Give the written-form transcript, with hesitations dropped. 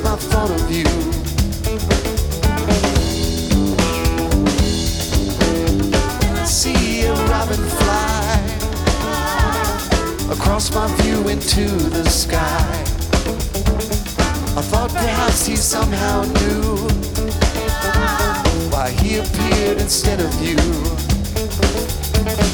my thought of you. See a robin fly across my view into the sky. I thought perhaps he somehow knew why he appeared instead of you.